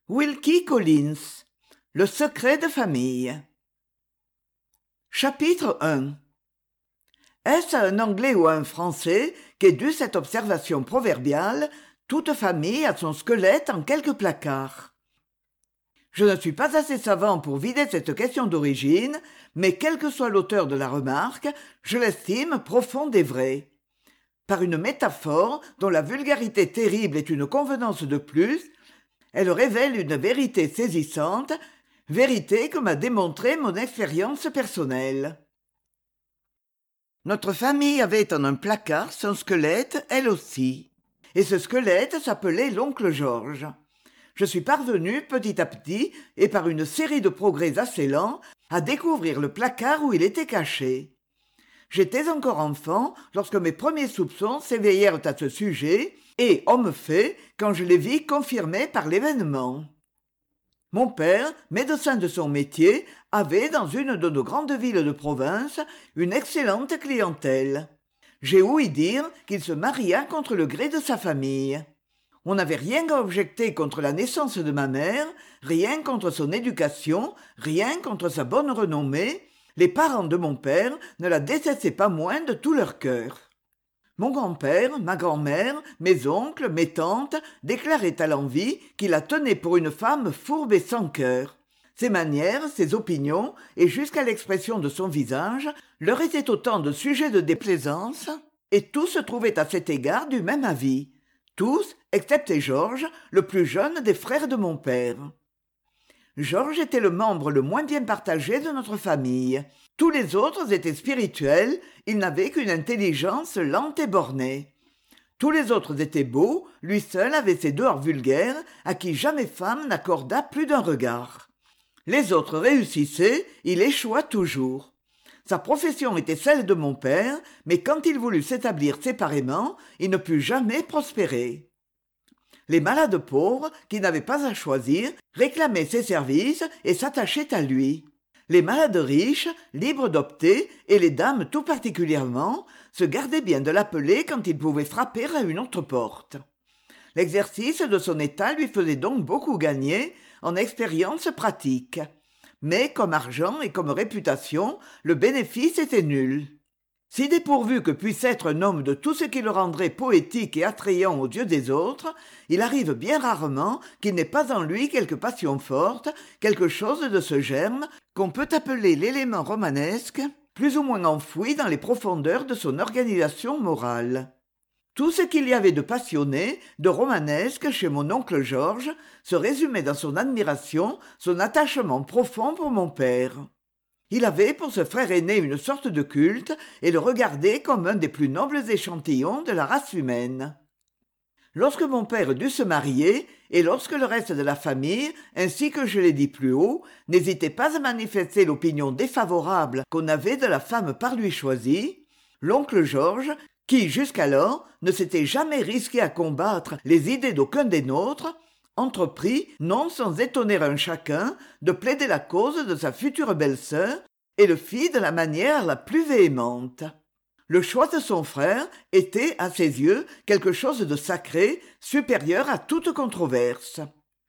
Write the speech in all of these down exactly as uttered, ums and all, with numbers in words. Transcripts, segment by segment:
Wilkie Collins. Le secret de famille. Chapitre un. Est-ce à un Anglais ou à un Français qu'est due cette observation proverbiale: toute famille a son squelette en quelque placard? Je ne suis pas assez savant pour vider cette question d'origine, mais quel que soit l'auteur de la remarque, je l'estime profonde et vraie. Par une métaphore dont la vulgarité terrible est une convenance de plus, elle révèle une vérité saisissante, vérité que m'a démontré mon expérience personnelle. Notre famille avait en un placard son squelette, elle aussi. Et ce squelette s'appelait l'oncle Georges. Je suis parvenu petit à petit, et par une série de progrès assez lents, à découvrir le placard où il était caché. J'étais encore enfant lorsque mes premiers soupçons s'éveillèrent à ce sujet, et homme fait quand je les vis confirmés par l'événement. Mon père, médecin de son métier, avait dans une de nos grandes villes de province une excellente clientèle. J'ai ouï dire qu'il se maria contre le gré de sa famille. On n'avait rien à objecter contre la naissance de ma mère, rien contre son éducation, rien contre sa bonne renommée. Les parents de mon père ne la détestaient pas moins de tout leur cœur. Mon grand-père, ma grand-mère, mes oncles, mes tantes déclaraient à l'envi qu'il la tenait pour une femme fourbe et sans cœur. Ses manières, ses opinions, et jusqu'à l'expression de son visage, leur étaient autant de sujets de déplaisance, et tous se trouvaient à cet égard du même avis. Tous, excepté Georges, le plus jeune des frères de mon père. Georges était le membre le moins bien partagé de notre famille. Tous les autres étaient spirituels, il n'avait qu'une intelligence lente et bornée. Tous les autres étaient beaux, lui seul avait ses dehors vulgaires, à qui jamais femme n'accorda plus d'un regard. Les autres réussissaient, il échoua toujours. Sa profession était celle de mon père, mais quand il voulut s'établir séparément, il ne put jamais prospérer. Les malades pauvres, qui n'avaient pas à choisir, réclamaient ses services et s'attachaient à lui. Les malades riches, libres d'opter, et les dames tout particulièrement, se gardaient bien de l'appeler quand il pouvait frapper à une autre porte. L'exercice de son état lui faisait donc beaucoup gagner en expérience pratique. Mais comme argent et comme réputation, le bénéfice était nul. Si dépourvu que puisse être un homme de tout ce qui le rendrait poétique et attrayant aux yeux des autres, il arrive bien rarement qu'il n'ait pas en lui quelque passion forte, quelque chose de ce germe qu'on peut appeler l'élément romanesque, plus ou moins enfoui dans les profondeurs de son organisation morale. Tout ce qu'il y avait de passionné, de romanesque chez mon oncle Georges se résumait dans son admiration, son attachement profond pour mon père. Il avait pour ce frère aîné une sorte de culte et le regardait comme un des plus nobles échantillons de la race humaine. Lorsque mon père dut se marier, et lorsque le reste de la famille, ainsi que je l'ai dit plus haut, n'hésitait pas à manifester l'opinion défavorable qu'on avait de la femme par lui choisie, l'oncle Georges, qui jusqu'alors ne s'était jamais risqué à combattre les idées d'aucun des nôtres, entreprit, non sans étonner un chacun, de plaider la cause de sa future belle-sœur, et le fit de la manière la plus véhémente. Le choix de son frère était, à ses yeux, quelque chose de sacré, supérieur à toute controverse.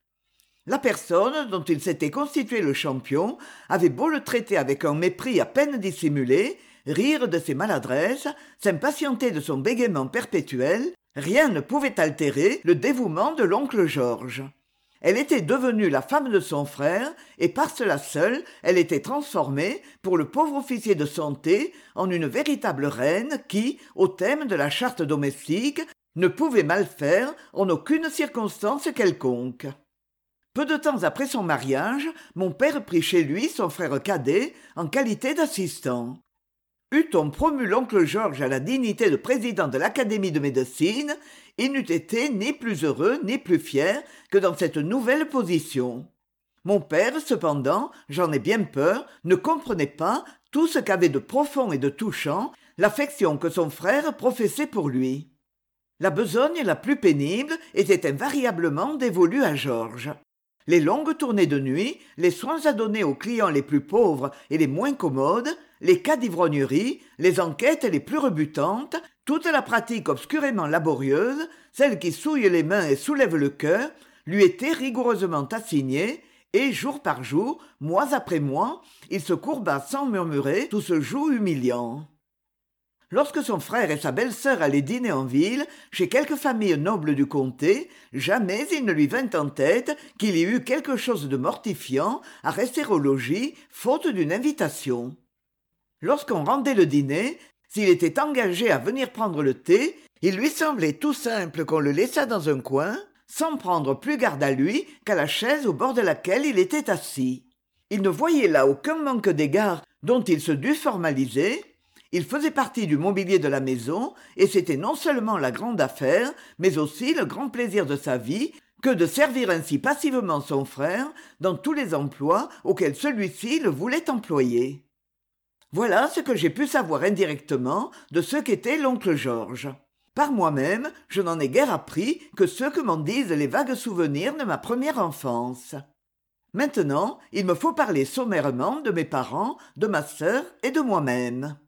La personne dont il s'était constitué le champion avait beau le traiter avec un mépris à peine dissimulé, rire de ses maladresses, s'impatienter de son bégaiement perpétuel, rien ne pouvait altérer le dévouement de l'oncle Georges. Elle était devenue la femme de son frère, et par cela seule, elle était transformée, pour le pauvre officier de santé, en une véritable reine qui, au thème de la charte domestique, ne pouvait mal faire en aucune circonstance quelconque. Peu de temps après son mariage, mon père prit chez lui son frère cadet en qualité d'assistant. Eût-on promu l'oncle Georges à la dignité de président de l'Académie de médecine, il n'eût été ni plus heureux ni plus fier que dans cette nouvelle position. Mon père, cependant, j'en ai bien peur, ne comprenait pas tout ce qu'avait de profond et de touchant l'affection que son frère professait pour lui. La besogne la plus pénible était invariablement dévolue à Georges. Les longues tournées de nuit, les soins à donner aux clients les plus pauvres et les moins commodes, les cas d'ivrognerie, les enquêtes les plus rebutantes, toute la pratique obscurément laborieuse, celle qui souille les mains et soulève le cœur, lui étaient rigoureusement assignés, et jour par jour, mois après mois, il se courba sans murmurer sous ce joug humiliant. Lorsque son frère et sa belle-sœur allaient dîner en ville, chez quelque famille noble du comté, jamais il ne lui vint en tête qu'il y eût quelque chose de mortifiant à rester au logis, faute d'une invitation. Lorsqu'on rendait le dîner, s'il était engagé à venir prendre le thé, il lui semblait tout simple qu'on le laissât dans un coin, sans prendre plus garde à lui qu'à la chaise au bord de laquelle il était assis. Il ne voyait là aucun manque d'égard dont il se dût formaliser. Il faisait partie du mobilier de la maison, et c'était non seulement la grande affaire, mais aussi le grand plaisir de sa vie, que de servir ainsi passivement son frère dans tous les emplois auxquels celui-ci le voulait employer. Voilà ce que j'ai pu savoir indirectement de ce qu'était l'oncle Georges. Par moi-même, je n'en ai guère appris que ce que m'en disent les vagues souvenirs de ma première enfance. Maintenant, il me faut parler sommairement de mes parents, de ma sœur et de moi-même.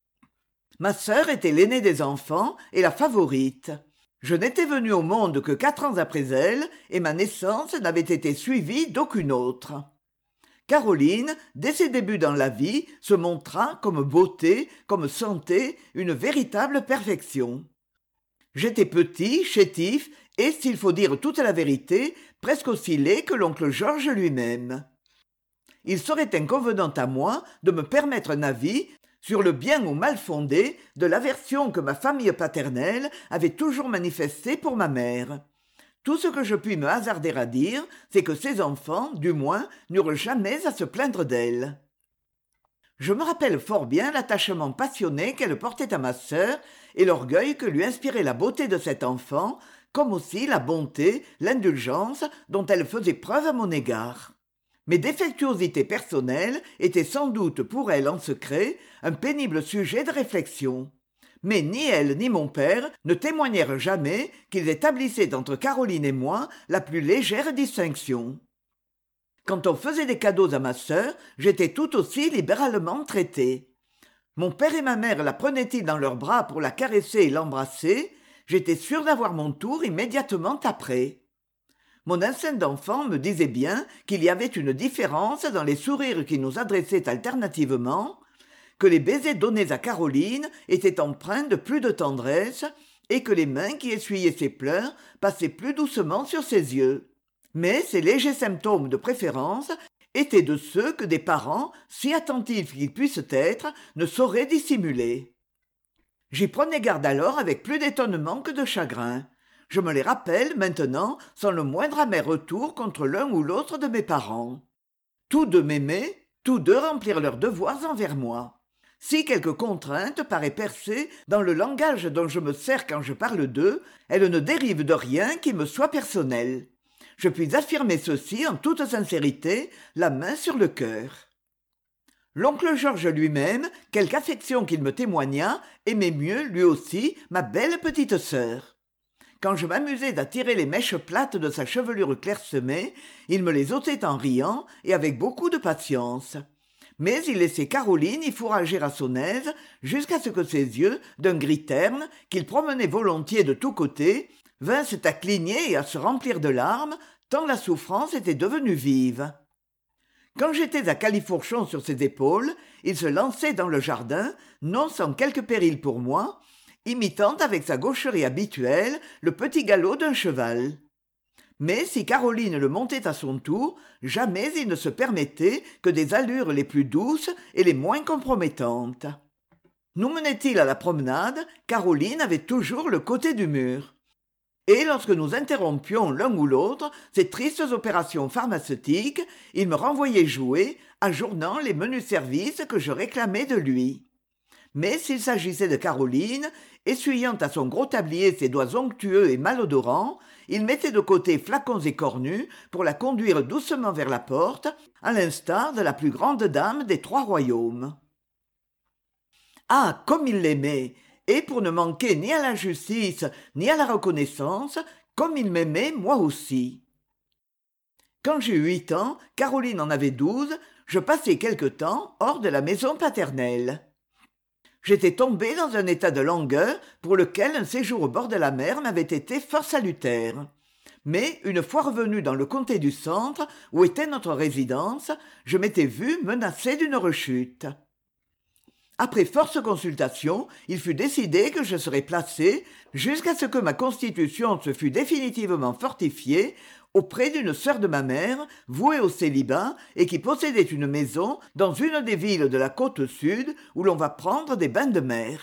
Ma sœur était l'aînée des enfants et la favorite. Je n'étais venu au monde que quatre ans après elle, et ma naissance n'avait été suivie d'aucune autre. Caroline, dès ses débuts dans la vie, se montra, comme beauté, comme santé, une véritable perfection. J'étais petit, chétif, et, s'il faut dire toute la vérité, presque aussi laid que l'oncle Georges lui-même. Il serait inconvenant à moi de me permettre un avis sur le bien ou mal fondé de l'aversion que ma famille paternelle avait toujours manifestée pour ma mère. Tout ce que je puis me hasarder à dire, c'est que ses enfants, du moins, n'eurent jamais à se plaindre d'elle. Je me rappelle fort bien l'attachement passionné qu'elle portait à ma sœur et l'orgueil que lui inspirait la beauté de cet enfant, comme aussi la bonté, l'indulgence dont elle faisait preuve à mon égard. Mes défectuosités personnelles étaient sans doute pour elle en secret un pénible sujet de réflexion. Mais ni elle ni mon père ne témoignèrent jamais qu'ils établissaient entre Caroline et moi la plus légère distinction. Quand on faisait des cadeaux à ma sœur, j'étais tout aussi libéralement traité. Mon père et ma mère la prenaient-ils dans leurs bras pour la caresser et l'embrasser, j'étais sûr d'avoir mon tour immédiatement après. Mon instinct d'enfant me disait bien qu'il y avait une différence dans les sourires qui nous adressaient alternativement, que les baisers donnés à Caroline étaient empreints de plus de tendresse, et que les mains qui essuyaient ses pleurs passaient plus doucement sur ses yeux. Mais ces légers symptômes de préférence étaient de ceux que des parents, si attentifs qu'ils puissent être, ne sauraient dissimuler. J'y prenais garde alors avec plus d'étonnement que de chagrin. Je me les rappelle maintenant sans le moindre amer retour contre l'un ou l'autre de mes parents. Tous deux m'aimaient, tous deux remplirent leurs devoirs envers moi. Si quelque contrainte paraît percer dans le langage dont je me sers quand je parle d'eux, elle ne dérive de rien qui me soit personnel. Je puis affirmer ceci en toute sincérité, la main sur le cœur. L'oncle Georges lui-même, quelque affection qu'il me témoignât, aimait mieux, lui aussi, ma belle petite sœur. Quand je m'amusais à tirer les mèches plates de sa chevelure clairsemée, il me les ôtait en riant et avec beaucoup de patience. Mais il laissait Caroline y fourrager à son aise jusqu'à ce que ses yeux, d'un gris terne, qu'il promenait volontiers de tous côtés, vinssent à cligner et à se remplir de larmes, tant la souffrance était devenue vive. Quand j'étais à califourchon sur ses épaules, il se lançait dans le jardin, non sans quelque péril pour moi, imitant avec sa gaucherie habituelle le petit galop d'un cheval. Mais si Caroline le montait à son tour, jamais il ne se permettait que des allures les plus douces et les moins compromettantes. Nous menait-il à la promenade, Caroline avait toujours le côté du mur. Et lorsque nous interrompions l'un ou l'autre ces tristes opérations pharmaceutiques, il me renvoyait jouer, ajournant les menus services que je réclamais de lui. Mais s'il s'agissait de Caroline, essuyant à son gros tablier ses doigts onctueux et malodorants, il mettait de côté flacons et cornus pour la conduire doucement vers la porte, à l'instar de la plus grande dame des trois royaumes. Ah, comme il l'aimait, et pour ne manquer ni à la justice ni à la reconnaissance, comme il m'aimait moi aussi. Quand j'eus huit ans, Caroline en avait douze, je passai quelque temps hors de la maison paternelle. J'étais tombé dans un état de langueur pour lequel un séjour au bord de la mer m'avait été fort salutaire. Mais une fois revenu dans le comté du Centre, où était notre résidence, je m'étais vu menacé d'une rechute. Après force consultation, il fut décidé que je serais placé, jusqu'à ce que ma constitution se fût définitivement fortifiée, auprès d'une sœur de ma mère, vouée au célibat et qui possédait une maison dans une des villes de la côte sud où l'on va prendre des bains de mer.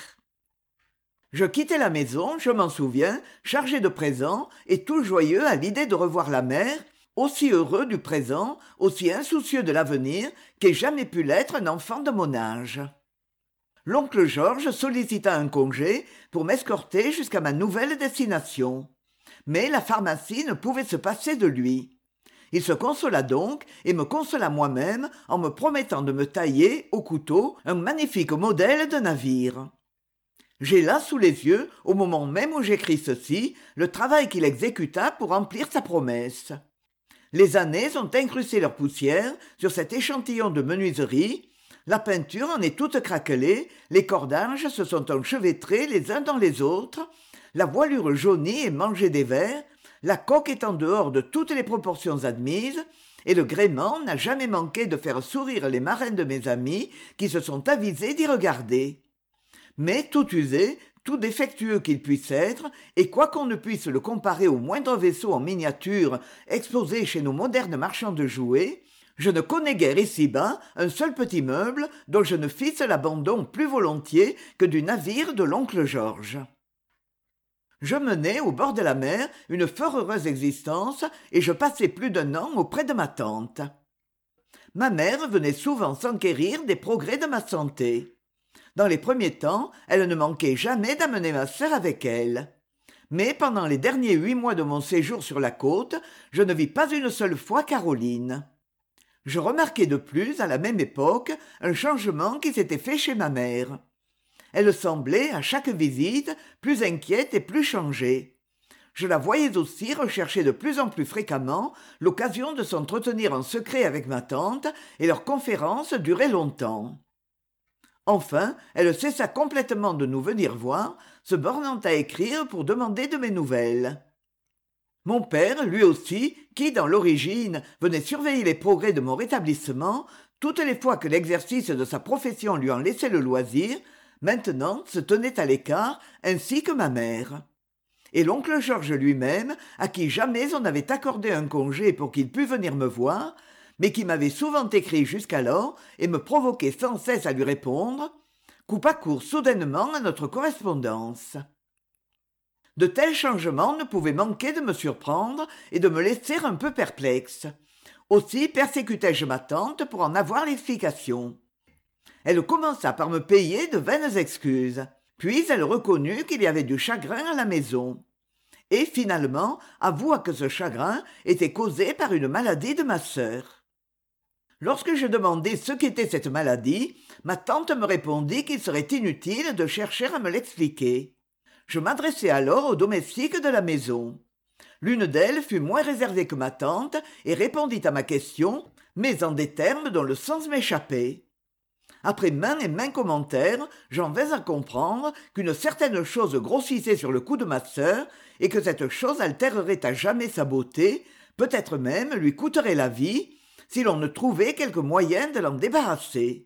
Je quittai la maison, je m'en souviens, chargé de présents et tout joyeux à l'idée de revoir la mer, aussi heureux du présent, aussi insoucieux de l'avenir qu'ait jamais pu l'être un enfant de mon âge. L'oncle Georges sollicita un congé pour m'escorter jusqu'à ma nouvelle destination. Mais la pharmacie ne pouvait se passer de lui. Il se consola donc et me consola moi-même en me promettant de me tailler, au couteau, un magnifique modèle de navire. J'ai là sous les yeux, au moment même où j'écris ceci, le travail qu'il exécuta pour remplir sa promesse. Les années ont incrusté leur poussière sur cet échantillon de menuiserie. La peinture en est toute craquelée, les cordages se sont enchevêtrés les uns dans les autres, la voilure jaunie et mangée des vers, la coque est en dehors de toutes les proportions admises, et le gréement n'a jamais manqué de faire sourire les marins de mes amis qui se sont avisés d'y regarder. Mais tout usé, tout défectueux qu'il puisse être, et quoiqu'on ne puisse le comparer au moindre vaisseau en miniature exposé chez nos modernes marchands de jouets, je ne connais guère ici-bas un seul petit meuble dont je ne fisse l'abandon plus volontiers que du navire de l'oncle Georges. Je menais, au bord de la mer, une fort heureuse existence, et je passai plus d'un an auprès de ma tante. Ma mère venait souvent s'enquérir des progrès de ma santé. Dans les premiers temps, elle ne manquait jamais d'amener ma sœur avec elle. Mais pendant les derniers huit mois de mon séjour sur la côte, je ne vis pas une seule fois Caroline. Je remarquai de plus, à la même époque, un changement qui s'était fait chez ma mère. Elle semblait, à chaque visite, plus inquiète et plus changée. Je la voyais aussi rechercher de plus en plus fréquemment l'occasion de s'entretenir en secret avec ma tante, et leurs conférences duraient longtemps. Enfin, elle cessa complètement de nous venir voir, se bornant à écrire pour demander de mes nouvelles. Mon père, lui aussi, qui, dans l'origine, venait surveiller les progrès de mon rétablissement, toutes les fois que l'exercice de sa profession lui en laissait le loisir, maintenant se tenait à l'écart, ainsi que ma mère. Et l'oncle Georges lui-même, à qui jamais on n'avait accordé un congé pour qu'il pût venir me voir, mais qui m'avait souvent écrit jusqu'alors et me provoquait sans cesse à lui répondre, coupa court soudainement à notre correspondance. De tels changements ne pouvaient manquer de me surprendre et de me laisser un peu perplexe. Aussi persécutai-je ma tante pour en avoir l'explication. Elle commença par me payer de vaines excuses, puis elle reconnut qu'il y avait du chagrin à la maison, et finalement avoua que ce chagrin était causé par une maladie de ma sœur. Lorsque je demandai ce qu'était cette maladie, ma tante me répondit qu'il serait inutile de chercher à me l'expliquer. Je m'adressai alors aux domestiques de la maison. L'une d'elles fut moins réservée que ma tante et répondit à ma question, mais en des termes dont le sens m'échappait. Après maints et maints commentaires, j'en vins à comprendre qu'une certaine chose grossissait sur le cou de ma sœur et que cette chose altérerait à jamais sa beauté, peut-être même lui coûterait la vie, si l'on ne trouvait quelque moyen de l'en débarrasser.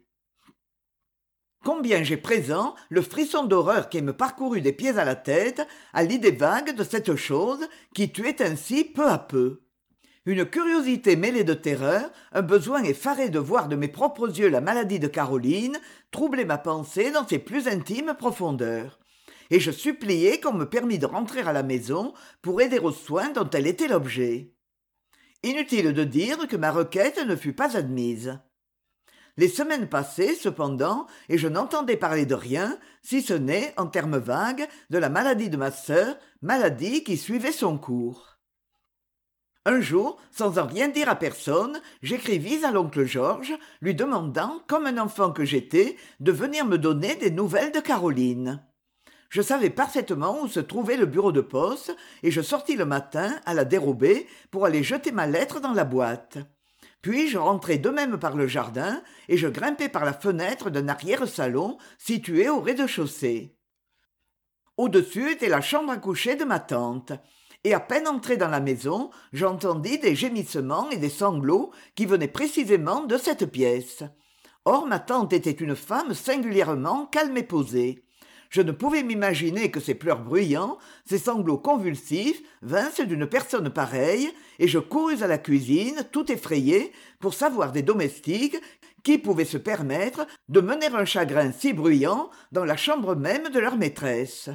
Combien j'ai présent le frisson d'horreur qui me parcourut des pieds à la tête à l'idée vague de cette chose qui tuait ainsi peu à peu. Une curiosité mêlée de terreur, un besoin effaré de voir de mes propres yeux la maladie de Caroline, troublait ma pensée dans ses plus intimes profondeurs. Et je suppliai qu'on me permît de rentrer à la maison pour aider aux soins dont elle était l'objet. Inutile de dire que ma requête ne fut pas admise. Les semaines passaient, cependant, et je n'entendais parler de rien, si ce n'est, en termes vagues, de la maladie de ma sœur, maladie qui suivait son cours. Un jour, sans en rien dire à personne, j'écrivis à l'oncle Georges, lui demandant, comme un enfant que j'étais, de venir me donner des nouvelles de Caroline. Je savais parfaitement où se trouvait le bureau de poste, et je sortis le matin, à la dérobée, pour aller jeter ma lettre dans la boîte. Puis je rentrai de même par le jardin, et je grimpai par la fenêtre d'un arrière-salon situé au rez-de-chaussée. Au-dessus était la chambre à coucher de ma tante, et à peine entré dans la maison, j'entendis des gémissements et des sanglots qui venaient précisément de cette pièce. Or ma tante était une femme singulièrement calme et posée. Je ne pouvais m'imaginer que ces pleurs bruyants, ces sanglots convulsifs vinssent d'une personne pareille, et je courus à la cuisine, tout effrayé, pour savoir des domestiques qui pouvaient se permettre de mener un chagrin si bruyant dans la chambre même de leur maîtresse.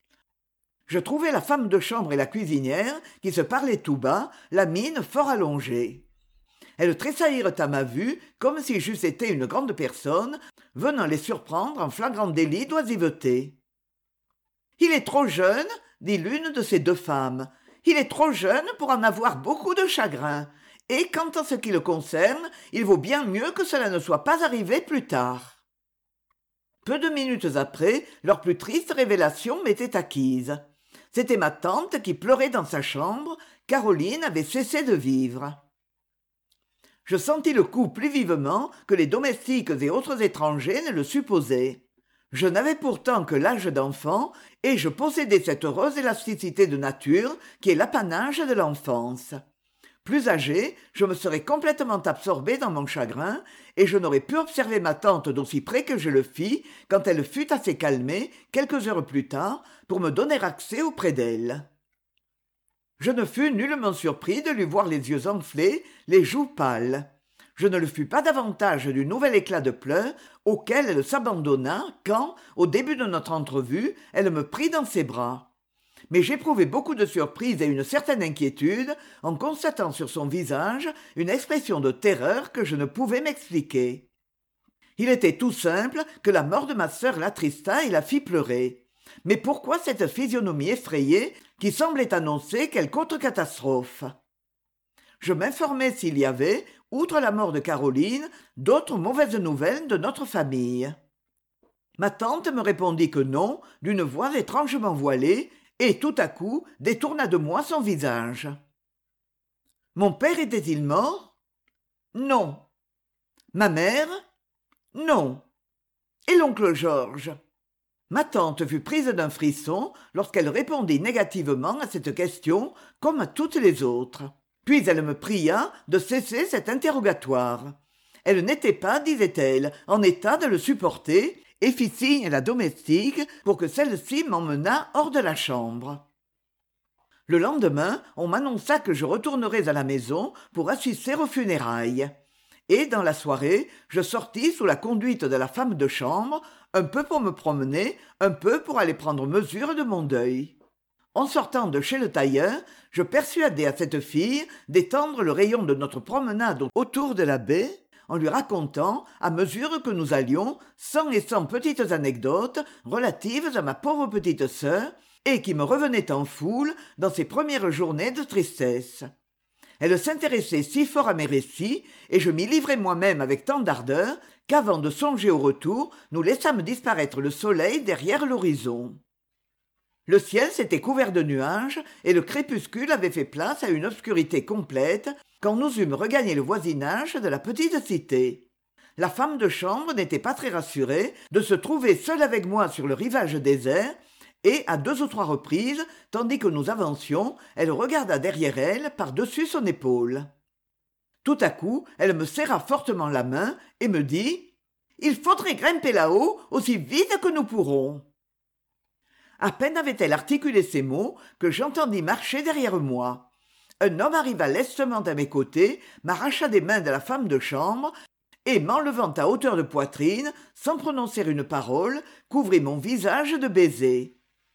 Je trouvai la femme de chambre et la cuisinière qui se parlaient tout bas, la mine fort allongée. Elles tressaillirent à ma vue comme si j'eusse été une grande personne venant les surprendre en flagrant délit d'oisiveté. « Il est trop jeune, dit l'une de ces deux femmes. Il est trop jeune pour en avoir beaucoup de chagrin. Et quant à ce qui le concerne, il vaut bien mieux que cela ne soit pas arrivé plus tard. » Peu de minutes après, leur plus triste révélation m'était acquise. C'était ma tante qui pleurait dans sa chambre. Caroline avait cessé de vivre. Je sentis le coup plus vivement que les domestiques et autres étrangers ne le supposaient. Je n'avais pourtant que l'âge d'enfant, et je possédais cette heureuse élasticité de nature qui est l'apanage de l'enfance. Plus âgé, je me serais complètement absorbé dans mon chagrin, et je n'aurais pu observer ma tante d'aussi près que je le fis quand elle fut assez calmée, quelques heures plus tard, pour me donner accès auprès d'elle. Je ne fus nullement surpris de lui voir les yeux enflés, les joues pâles. Je ne le fus pas davantage du nouvel éclat de pleurs auquel elle s'abandonna quand, au début de notre entrevue, elle me prit dans ses bras. Mais j'éprouvai beaucoup de surprise et une certaine inquiétude en constatant sur son visage une expression de terreur que je ne pouvais m'expliquer. Il était tout simple que la mort de ma sœur l'attrista et la fit pleurer. Mais pourquoi cette physionomie effrayée qui semblait annoncer quelque autre catastrophe ? Je m'informai s'il y avait, outre la mort de Caroline, d'autres mauvaises nouvelles de notre famille. Ma tante me répondit que non, d'une voix étrangement voilée, et tout à coup détourna de moi son visage. Mon père était-il mort ? Non. Ma mère ? Non. Et l'oncle Georges ? Ma tante fut prise d'un frisson lorsqu'elle répondit négativement à cette question comme à toutes les autres. Puis elle me pria de cesser cet interrogatoire. Elle n'était pas, disait-elle, en état de le supporter, et fit signe à la domestique pour que celle-ci m'emmenât hors de la chambre. Le lendemain, on m'annonça que je retournerais à la maison pour assister aux funérailles. Et dans la soirée, je sortis sous la conduite de la femme de chambre, un peu pour me promener, un peu pour aller prendre mesure de mon deuil. En sortant de chez le tailleur, je persuadai à cette fille d'étendre le rayon de notre promenade autour de la baie, en lui racontant, à mesure que nous allions, cent et cent petites anecdotes relatives à ma pauvre petite sœur, et qui me revenaient en foule dans ces premières journées de tristesse. Elle s'intéressait si fort à mes récits, et je m'y livrai moi-même avec tant d'ardeur, qu'avant de songer au retour, nous laissâmes disparaître le soleil derrière l'horizon. Le ciel s'était couvert de nuages, et le crépuscule avait fait place à une obscurité complète, quand nous eûmes regagné le voisinage de la petite cité. La femme de chambre n'était pas très rassurée de se trouver seule avec moi sur le rivage désert, et à deux ou trois reprises, tandis que nous avancions, elle regarda derrière elle par-dessus son épaule. Tout à coup, elle me serra fortement la main et me dit « Il faudrait grimper là-haut aussi vite que nous pourrons. » À peine avait-elle articulé ces mots que j'entendis marcher derrière moi. Un homme arriva lestement à mes côtés, m'arracha des mains de la femme de chambre et, m'enlevant à hauteur de poitrine, sans prononcer une parole, couvrit mon visage de baisers.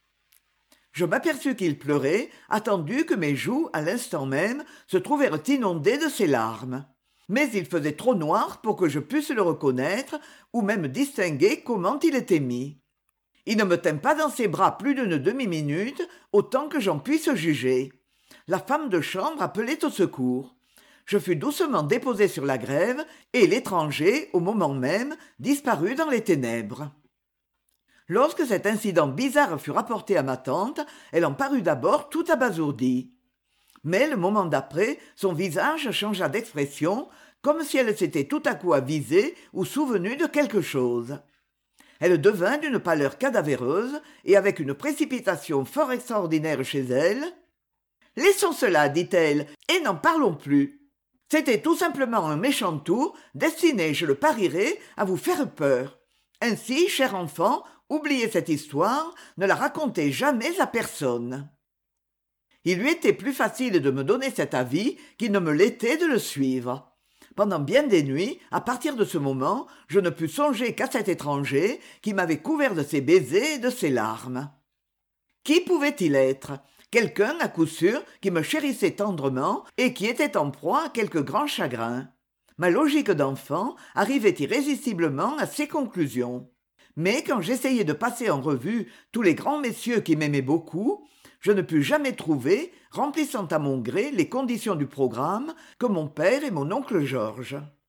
Je m'aperçus qu'il pleurait, attendu que mes joues, à l'instant même, se trouvèrent inondées de ses larmes. Mais il faisait trop noir pour que je pusse le reconnaître, ou même distinguer comment il était mis. Il ne me tint pas dans ses bras plus d'une demi-minute, autant que j'en puisse juger. La femme de chambre appelait au secours. Je fus doucement déposé sur la grève, et l'étranger, au moment même, disparut dans les ténèbres. Lorsque cet incident bizarre fut rapporté à ma tante, elle en parut d'abord tout abasourdie. Mais le moment d'après, son visage changea d'expression, comme si elle s'était tout à coup avisée ou souvenue de quelque chose. Elle devint d'une pâleur cadavéreuse, et avec une précipitation fort extraordinaire chez elle, Laissons cela, dit-elle, et n'en parlons plus. C'était tout simplement un méchant tour, destiné, je le parierais, à vous faire peur. Ainsi, cher enfant, oubliez cette histoire, ne la racontez jamais à personne. Il lui était plus facile de me donner cet avis qu'il ne me l'était de le suivre. Pendant bien des nuits, à partir de ce moment, je ne pus songer qu'à cet étranger qui m'avait couvert de ses baisers et de ses larmes. Qui pouvait-il être ? Quelqu'un, à coup sûr, qui me chérissait tendrement et qui était en proie à quelque grand chagrin. Ma logique d'enfant arrivait irrésistiblement à ces conclusions. Mais quand j'essayai de passer en revue tous les grands messieurs qui m'aimaient beaucoup, je ne pus jamais trouver, remplissant à mon gré les conditions du programme, que mon père et mon oncle Georges.